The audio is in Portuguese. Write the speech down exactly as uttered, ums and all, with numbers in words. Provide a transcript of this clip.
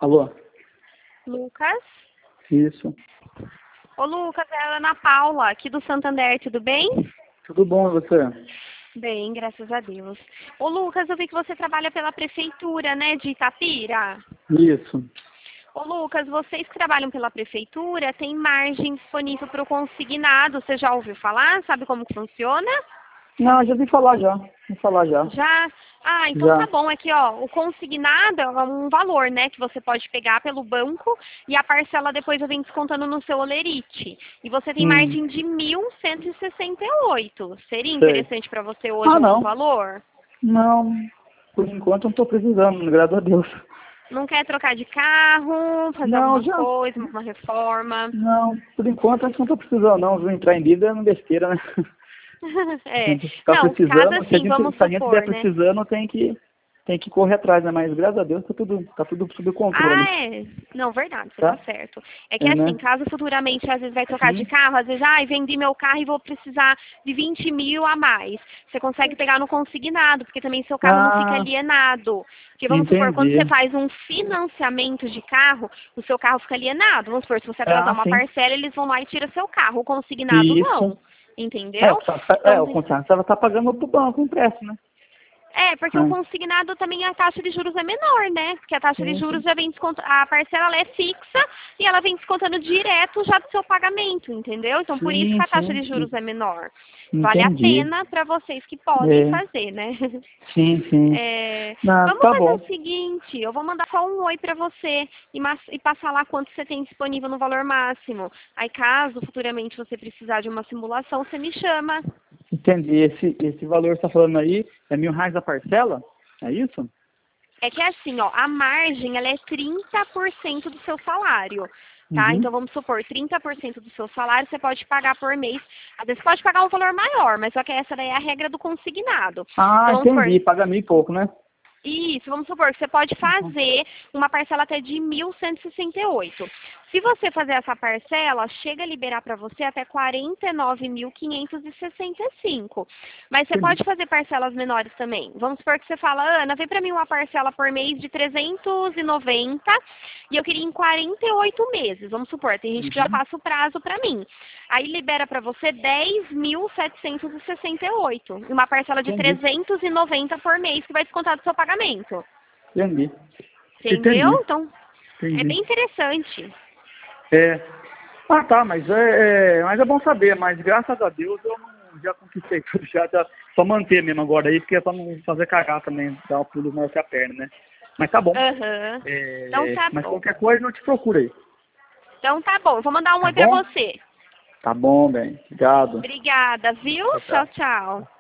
Alô? Lucas? Isso. Ô Lucas, é a Ana Paula, aqui do Santander, tudo bem? Tudo bom, e você? Bem, graças a Deus. Ô Lucas, eu vi que você trabalha pela prefeitura, né, de Itapira? Isso. Ô Lucas, vocês que trabalham pela prefeitura têm margem disponível para o consignado, você já ouviu falar? Sabe como que funciona? Não, já vi falar já. Vi falar já. Já? Ah, então Já. tá bom. Aqui, ó, o consignado é um valor, né, que você pode pegar pelo banco e a parcela depois vem descontando no seu olerite. E você tem Hum. margem de mil cento e sessenta e oito. Seria Sei. interessante para você hoje Ah, algum não. valor? Não. Por enquanto eu não tô precisando, graças a Deus. Não quer trocar de carro, fazer Não, alguma já. coisa, uma reforma? Não, por enquanto acho que não tô precisando não. Vou entrar em dívida é uma besteira, né? A É. gente ficar Não, precisando, cada se a assim, gente, vamos se a gente estiver supor, né? precisando, tem que, tem que correr atrás, né? Mas graças a Deus tá tudo, tá tudo sob controle. Ah, é. Não, verdade, você Tá? tá certo. É que É, assim, né? caso futuramente às vezes vai trocar de Sim. carro, às vezes, ai, vendi meu carro e vou precisar de vinte mil a mais. Você consegue pegar no consignado, porque também seu carro não fica Ah, alienado. Porque vamos supor, quando entendi. você faz um financiamento de carro, o seu carro fica alienado. Vamos supor, se você atrasar Ah, uma sim. parcela, eles vão lá e tiram seu carro. O consignado não. Isso. É, Entendeu? tá, tá- é, Então, o contrato ela tá pagando pro banco um preço, né? é, porque o É. consignado também a taxa de juros é menor, né? Porque a taxa de Sim, juros sim. já vem descontando, a parcela ela é fixa e ela vem descontando direto já do seu pagamento, entendeu? Então por isso que Sim, a taxa sim, de sim. juros é menor. Vale a Entendi. pena para vocês que podem É. fazer, né? Sim, sim. É, Ah, vamos tá fazer bom. o seguinte, eu vou mandar só um oi para você e, mas- e passar lá quanto você tem disponível no valor máximo. Aí caso futuramente você precisar de uma simulação, você me chama. Entendi. Esse, esse valor que você tá falando aí é mil reais a parcela? É isso? É que assim, ó, a margem ela é trinta por cento do seu salário, tá? Uhum. Então vamos supor, trinta por cento do seu salário você pode pagar por mês. Às vezes você pode pagar um valor maior, mas só que essa daí é a regra do consignado. Ah, Então vamos supor, entendi. Paga mil e pouco, né? isso, vamos supor que você pode Uhum. fazer uma parcela até de mil cento e sessenta e oito. Se você fazer essa parcela, chega a liberar para você até quarenta e nove mil quinhentos e sessenta e cinco. Mas você Entendi. pode fazer parcelas menores também. Vamos supor que você fala, Ana, vê para mim uma parcela por mês de trezentos e noventa e eu queria em quarenta e oito meses. Vamos supor, tem gente que já Uhum. passa o prazo para mim. Aí libera para você dez mil setecentos e sessenta e oito. Uma parcela de Entendi. trezentos e noventa por mês que vai descontar do seu pagamento. Entendi. Entendeu? Entendi. Então, é Entendi. bem interessante. É. Ah, tá, mas é, é, mas é bom saber, mas graças a Deus eu não, já conquistei tudo, já, já só manter mesmo agora aí, porque é pra não fazer cagar também, dar um pulo maior que a perna, né? Mas tá bom. Aham. Então É, tá mas bom. qualquer coisa eu te procuro aí. Então tá bom. Vou mandar um Tá oi pra bom? você. Tá bom, bem. Obrigado. Obrigada, viu? Tchau, Tchau, tchau. tchau.